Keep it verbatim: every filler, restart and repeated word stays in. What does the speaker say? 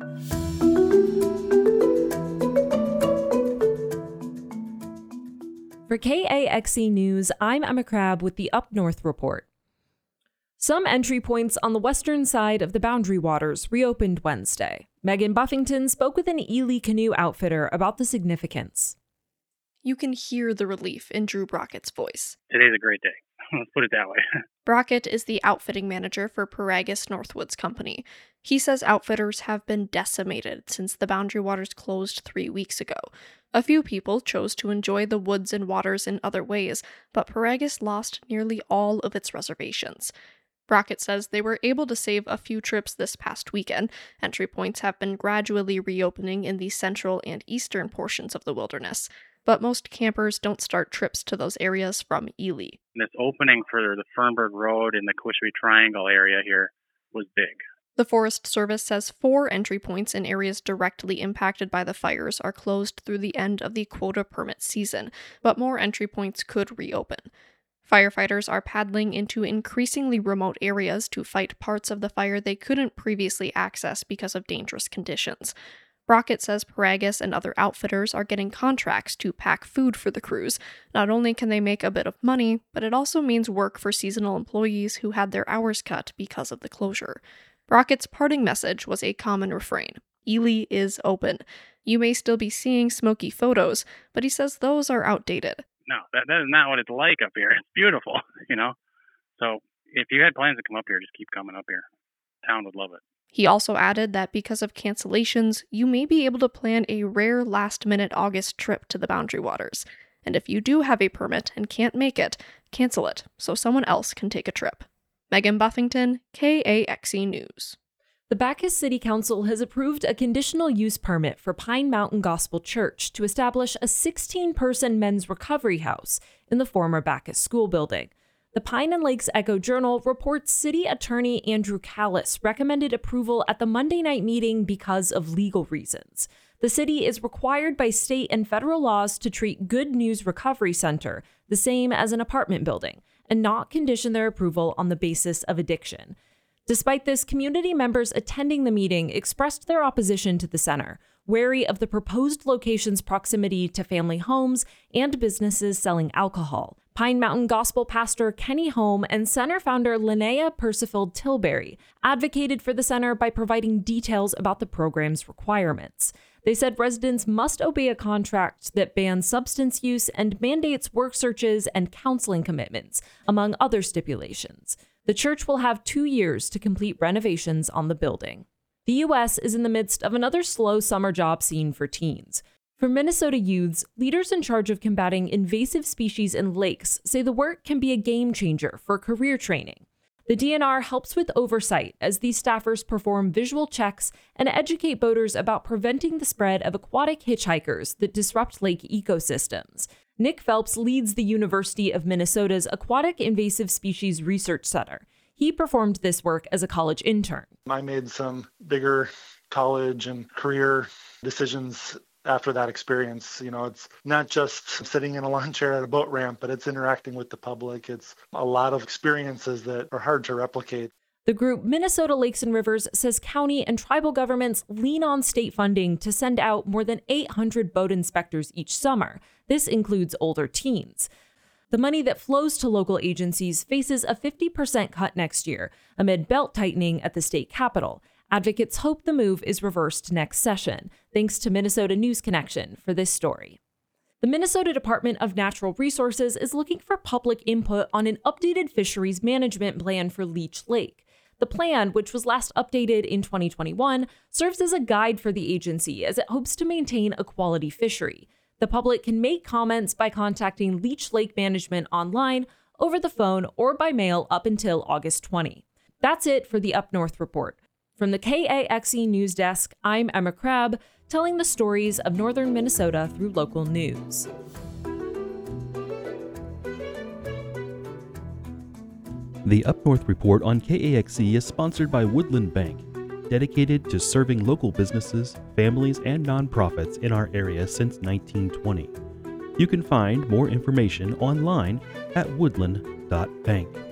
For K A X E News, I'm Emma Crabb with the Up North Report. Some entry points on the western side of the Boundary Waters reopened Wednesday. Megan Buffington spoke with an Ely canoe outfitter about the significance. You can hear the relief in Drew Brockett's voice. Today's a great day. Let's put it that way. Brockett is the outfitting manager for Paragus Northwoods Company. He says outfitters have been decimated since the Boundary Waters closed three weeks ago. A few people chose to enjoy the woods and waters in other ways, but Paragus lost nearly all of its reservations. Brockett says they were able to save a few trips this past weekend. Entry points have been gradually reopening in the central and eastern portions of the wilderness, but most campers don't start trips to those areas from Ely. This opening for the Fernberg Road in the Quishby Triangle area here was big. The Forest Service says four entry points in areas directly impacted by the fires are closed through the end of the quota permit season, but more entry points could reopen. Firefighters are paddling into increasingly remote areas to fight parts of the fire they couldn't previously access because of dangerous conditions. Brockett says Paragus and other outfitters are getting contracts to pack food for the crews. Not only can they make a bit of money, but it also means work for seasonal employees who had their hours cut because of the closure. Brockett's parting message was a common refrain: Ely is open. You may still be seeing smoky photos, but he says those are outdated. No, that, that is not what it's like up here. It's beautiful, you know? So if you had plans to come up here, just keep coming up here. Town would love it. He also added that because of cancellations, you may be able to plan a rare last-minute August trip to the Boundary Waters. And if you do have a permit and can't make it, cancel it so someone else can take a trip. Megan Buffington, K A X E News. The Bacchus City Council has approved a conditional use permit for Pine Mountain Gospel Church to establish a sixteen-person men's recovery house in the former Bacchus School building. The Pine and Lakes Echo-Journal reports City Attorney Andrew Callis recommended approval at the Monday night meeting because of legal reasons. The city is required by state and federal laws to treat Good News Recovery Center the same as an apartment building and not condition their approval on the basis of addiction. Despite this, community members attending the meeting expressed their opposition to the center, wary of the proposed location's proximity to family homes and businesses selling alcohol. Pine Mountain Gospel pastor Kenny Holm and center founder Linnea Persifield Tilbury advocated for the center by providing details about the program's requirements. They said residents must obey a contract that bans substance use and mandates work searches and counseling commitments, among other stipulations. The church will have two years to complete renovations on the building. The U S is in the midst of another slow summer job scene for teens. For Minnesota youths, leaders in charge of combating invasive species in lakes say the work can be a game changer for career training. The D N R helps with oversight as these staffers perform visual checks and educate boaters about preventing the spread of aquatic hitchhikers that disrupt lake ecosystems. Nick Phelps leads the University of Minnesota's Aquatic Invasive Species Research Center. He performed this work as a college intern. I made some bigger college and career decisions after that experience. You know, it's not just sitting in a lawn chair at a boat ramp, but it's interacting with the public. It's a lot of experiences that are hard to replicate. The group Minnesota Lakes and Rivers says county and tribal governments lean on state funding to send out more than eight hundred boat inspectors each summer. This includes older teens. The money that flows to local agencies faces a fifty percent cut next year amid belt tightening at the state capitol. Advocates hope the move is reversed next session, thanks to Minnesota News Connection for this story. The Minnesota Department of Natural Resources is looking for public input on an updated fisheries management plan for Leech Lake. The plan, which was last updated in twenty twenty-one, serves as a guide for the agency as it hopes to maintain a quality fishery. The public can make comments by contacting Leech Lake Management online, over the phone, or by mail up until August twentieth. That's it for the Up North Report. From the K A X E News Desk, I'm Emma Crabb, telling the stories of northern Minnesota through local news. The Up North Report on K A X E is sponsored by Woodland Bank, dedicated to serving local businesses, families, and nonprofits in our area since nineteen twenty. You can find more information online at woodland dot bank.